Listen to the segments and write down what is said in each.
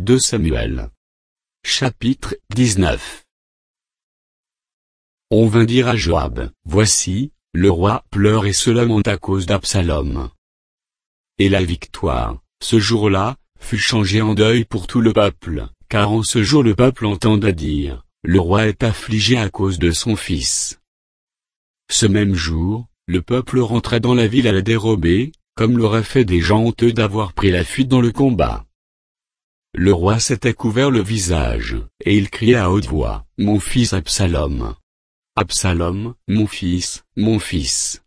2 Samuel. Chapitre 19. On vint dire à Joab, voici, le roi pleure et se lamente à cause d'Absalom. Et la victoire, ce jour-là, fut changée en deuil pour tout le peuple, car en ce jour le peuple entenda dire, le roi est affligé à cause de son fils. Ce même jour, le peuple rentra dans la ville à la dérobée, comme l'auraient fait des gens honteux d'avoir pris la fuite dans le combat. Le roi s'était couvert le visage, et il criait à haute voix, mon fils Absalom. Absalom, mon fils, mon fils.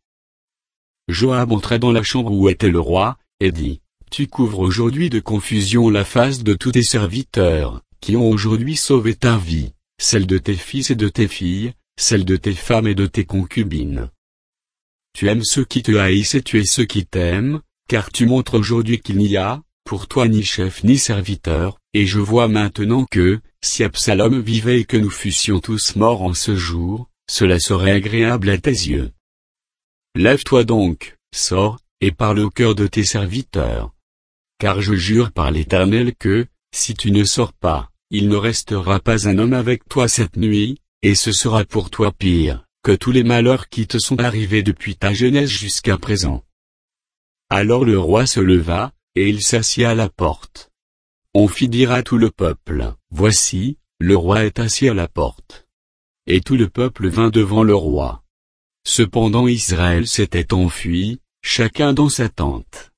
Joab entra dans la chambre où était le roi, et dit, tu couvres aujourd'hui de confusion la face de tous tes serviteurs, qui ont aujourd'hui sauvé ta vie, celle de tes fils et de tes filles, celle de tes femmes et de tes concubines. Tu aimes ceux qui te haïssent et tu es ceux qui t'aiment, car tu montres aujourd'hui qu'il n'y a, pour toi ni chef ni serviteur, et je vois maintenant que, si Absalom vivait et que nous fussions tous morts en ce jour, cela serait agréable à tes yeux. Lève-toi donc, sors, et parle au cœur de tes serviteurs. Car je jure par l'Éternel que, si tu ne sors pas, il ne restera pas un homme avec toi cette nuit, et ce sera pour toi pire, que tous les malheurs qui te sont arrivés depuis ta jeunesse jusqu'à présent. Alors le roi se leva, et il s'assit à la porte. On fit dire à tout le peuple, voici, le roi est assis à la porte. Et tout le peuple vint devant le roi. Cependant Israël s'était enfui, chacun dans sa tente.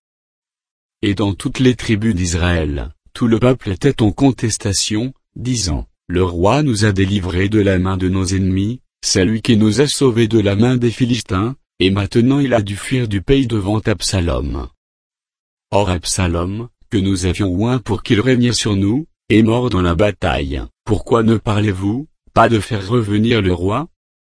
Et dans toutes les tribus d'Israël, tout le peuple était en contestation, disant, le roi nous a délivrés de la main de nos ennemis, c'est lui qui nous a sauvés de la main des Philistins, et maintenant il a dû fuir du pays devant Absalom. Or Absalom, que nous avions oint pour qu'il régnait sur nous, est mort dans la bataille. Pourquoi ne parlez-vous pas de faire revenir le roi?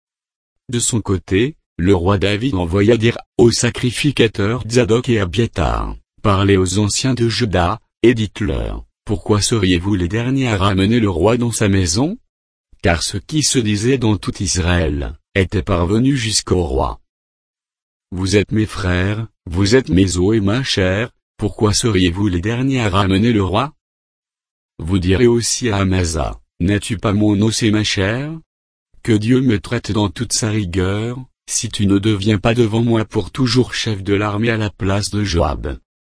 De son côté, le roi David envoya dire aux sacrificateurs Zadok et Abiathar, parlez aux anciens de Juda, et dites-leur, pourquoi seriez-vous les derniers à ramener le roi dans sa maison? Car ce qui se disait dans tout Israël, était parvenu jusqu'au roi. Vous êtes mes frères, vous êtes mes os et ma chair, pourquoi seriez-vous les derniers à ramener le roi? Vous direz aussi à Amasa, n'es-tu pas mon os et ma chair? Que Dieu me traite dans toute sa rigueur, si tu ne deviens pas devant moi pour toujours chef de l'armée à la place de Joab.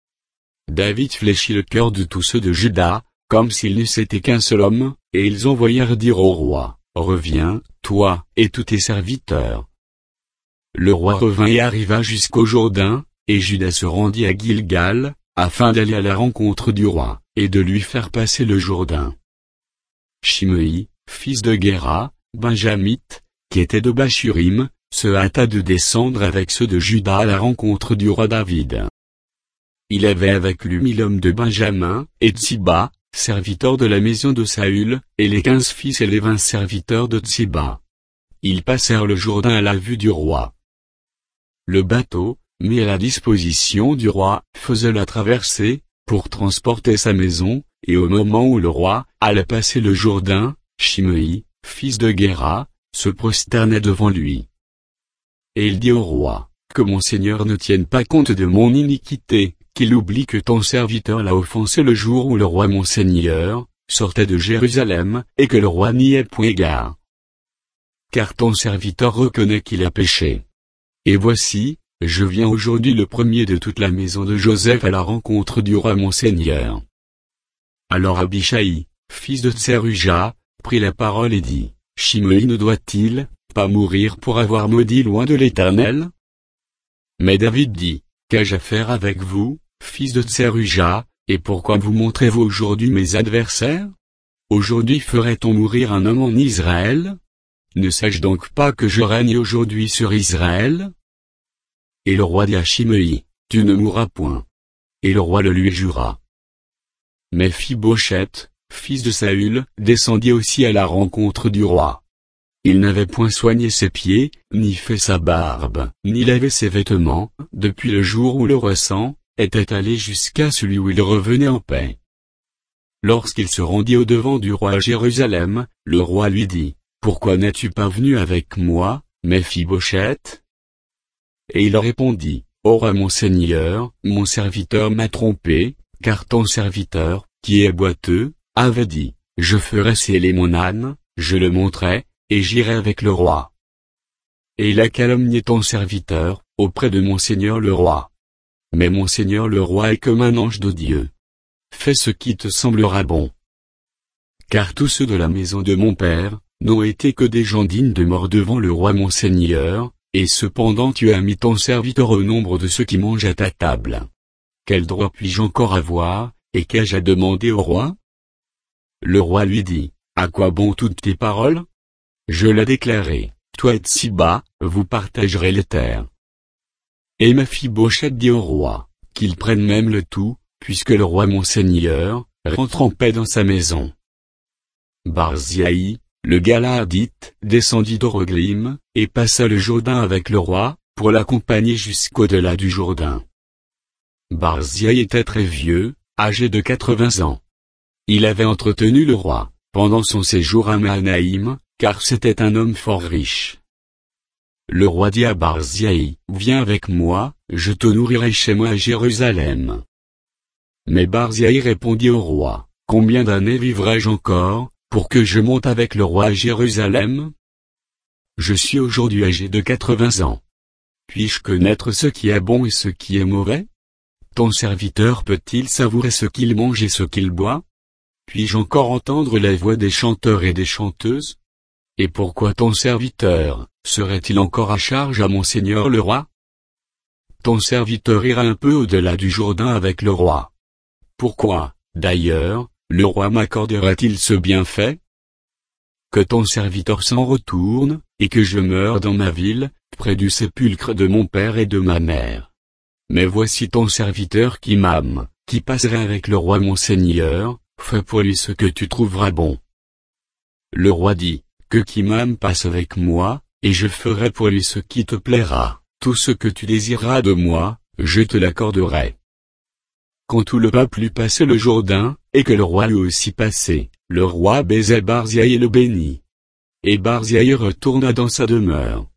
David fléchit le cœur de tous ceux de Juda, comme s'il n'eût été qu'un seul homme, et ils envoyèrent dire au roi, reviens, toi, et tous tes serviteurs. Le roi revint et arriva jusqu'au Jourdain, et Juda se rendit à Gilgal, afin d'aller à la rencontre du roi, et de lui faire passer le Jourdain. Shimei, fils de Guéra, benjamite, qui était de Bachurim, se hâta de descendre avec ceux de Juda à la rencontre du roi David. Il avait avec lui 1000 hommes de Benjamin, et Tsiba, serviteur de la maison de Saül, et les 15 fils et les 20 serviteurs de Tsiba. Ils passèrent le Jourdain à la vue du roi. Le bateau, mis à la disposition du roi, faisait la traversée, pour transporter sa maison, et au moment où le roi allait passer le Jourdain, Shimei, fils de Guéra, se prosternait devant lui. Et il dit au roi, que mon Seigneur ne tienne pas compte de mon iniquité, qu'il oublie que ton serviteur l'a offensé le jour où le roi mon Seigneur sortait de Jérusalem, et que le roi n'y ait point égard. Car ton serviteur reconnaît qu'il a péché. Et voici, je viens aujourd'hui le premier de toute la maison de Joseph à la rencontre du roi mon Seigneur. Alors Abishai, fils de Tseruja, prit la parole et dit, Shimei ne doit-il pas mourir pour avoir maudit loin de l'Éternel? Mais David dit, qu'ai-je à faire avec vous, fils de Tseruja, et pourquoi vous montrez-vous aujourd'hui mes adversaires? Aujourd'hui ferait-on mourir un homme en Israël? Ne sais-je donc pas que je règne aujourd'hui sur Israël? Et le roi dit à Shimei, tu ne mourras point. Et le roi le lui jura. Mais Mephibosheth, fils de Saül, descendit aussi à la rencontre du roi. Il n'avait point soigné ses pieds, ni fait sa barbe, ni lavé ses vêtements, depuis le jour où le roi sang était allé jusqu'à celui où il revenait en paix. Lorsqu'il se rendit au-devant du roi à Jérusalem, le roi lui dit, pourquoi n'es-tu pas venu avec moi, Mephibosheth? Et il répondit, ô roi mon Seigneur, mon serviteur m'a trompé, car ton serviteur, qui est boiteux, avait dit, je ferai sceller mon âne, je le monterai, et j'irai avec le roi. Et il a calomnié ton serviteur, auprès de mon seigneur le roi. Mais mon seigneur le roi est comme un ange de Dieu. Fais ce qui te semblera bon. Car tous ceux de la maison de mon père, n'ont été que des gens dignes de mort devant le roi mon seigneur, et cependant tu as mis ton serviteur au nombre de ceux qui mangent à ta table. Quel droit puis-je encore avoir, et qu'ai-je à demander au roi? Le roi lui dit, à quoi bon toutes tes paroles? Je l'ai déclaré, toi et Tsiba, vous partagerez les terres. Et Mephibosheth dit au roi, qu'il prenne même le tout, puisque le roi mon seigneur, rentre en paix dans sa maison. Barzilai, le Galaadite, descendit d'Oroglim, et passa le Jourdain avec le roi, pour l'accompagner jusqu'au-delà du Jourdain. Barzilai était très vieux, âgé de 80 ans. Il avait entretenu le roi, pendant son séjour à Mahanaïm, car c'était un homme fort riche. Le roi dit à Barzilai, viens avec moi, je te nourrirai chez moi à Jérusalem. Mais Barzilai répondit au roi, combien d'années vivrai-je encore, pour que je monte avec le roi à Jérusalem? Je suis aujourd'hui âgé de 80 ans. Puis-je connaître ce qui est bon et ce qui est mauvais? Ton serviteur peut-il savourer ce qu'il mange et ce qu'il boit? Puis-je encore entendre la voix des chanteurs et des chanteuses? Et pourquoi ton serviteur serait-il encore à charge à mon seigneur le roi? Ton serviteur ira un peu au-delà du Jourdain avec le roi. Pourquoi, d'ailleurs, le roi m'accordera-t-il ce bienfait? Que ton serviteur s'en retourne, et que je meure dans ma ville, près du sépulcre de mon père et de ma mère. Mais voici ton serviteur Kimham, qui passerait avec le roi mon seigneur, fais pour lui ce que tu trouveras bon. Le roi dit, que Kimham passe avec moi, et je ferai pour lui ce qui te plaira, tout ce que tu désireras de moi, je te l'accorderai. Quand tout le peuple eut passé le Jourdain, et que le roi lui aussi passé, le roi baisa Barzilai et le bénit. Et Barzilai retourna dans sa demeure.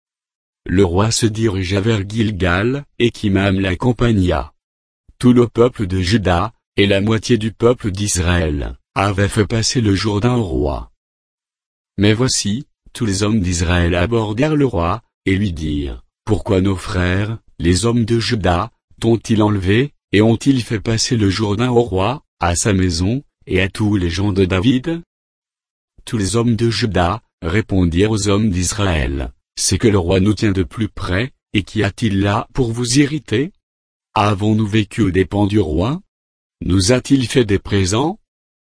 Le roi se dirigea vers Gilgal, et Kimham l'accompagna. Tout le peuple de Juda, et la moitié du peuple d'Israël, avaient fait passer le Jourdain au roi. Mais voici, tous les hommes d'Israël abordèrent le roi, et lui dirent, pourquoi nos frères, les hommes de Juda, t'ont-ils enlevé, et ont-ils fait passer le Jourdain au roi, à sa maison, et à tous les gens de David? Tous les hommes de Juda, répondirent aux hommes d'Israël, c'est que le roi nous tient de plus près, et qu'y a-t-il là pour vous irriter? Avons-nous vécu aux dépens du roi? Nous a-t-il fait des présents?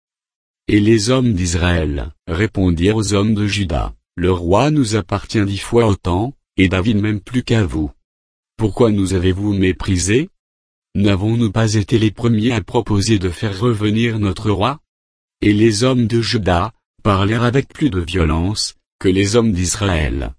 Et les hommes d'Israël, répondirent aux hommes de Juda, le roi nous appartient 10 fois autant, et David même plus qu'à vous. Pourquoi nous avez-vous méprisés? N'avons-nous pas été les premiers à proposer de faire revenir notre roi? Et les hommes de Juda parlèrent avec plus de violence que les hommes d'Israël.